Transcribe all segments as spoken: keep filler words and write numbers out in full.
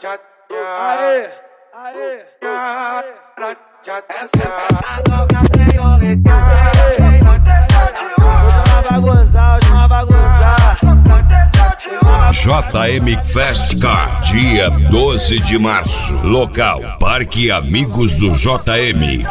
Aê, aê, aê. Hoje não vai gozar, hoje não vai gozar. J M Fest Car, dia doze de março. Local, Parque Amigos do J M.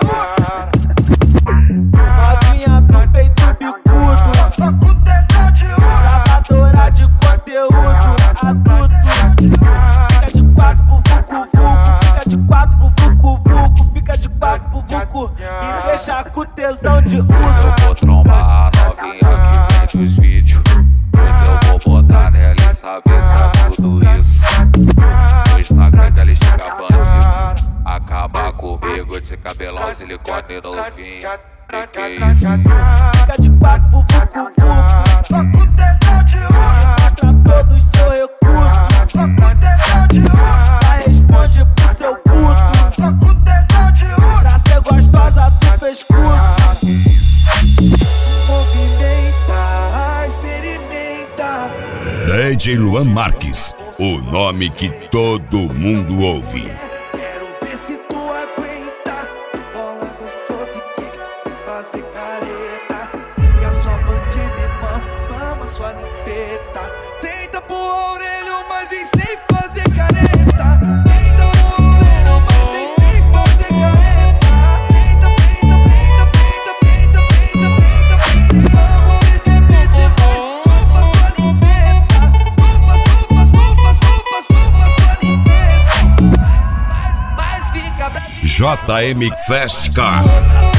Novinha do peito bicudo, gravadora de conteúdo adulto. Fica de quatro pro vucu vucu, fica de quatro pro vucu vucu, fica de quatro pro vucu e deixa com tesão de uso. Eu vou trombar a novinha que vende os vídeos, pois eu vou botar nela e saber se é tudo isso. No Instagram dela estica bandido, acaba comigo de cabelão, silicone no fim. Que que é isso? Fica de quatro pro vucu vucu e mostra todo o seu recurso. Aí responde pro seu puto, pra ser gostosa do pescoço. Movimenta, experimenta. D J Luan Marques, o nome que todo mundo ouve. Quero ver se tu aguenta. Bola gostosa e quica, sem fazer careta. E a sua bandida irmã mama sua ninfeta. Tenta pro orelho, mas vem sem fazer careta. Tenta pro orelho, mas vem sem fazer careta. Tenta, tenta, tenta, tenta, tenta, tenta, tenta, tenta. Vamos perceber de novo. Chupa sua ninfeta. Chupa, chupa, chupa, chupa, chupa sua ninfeta. Mas, mas fica pra J M Fest Car.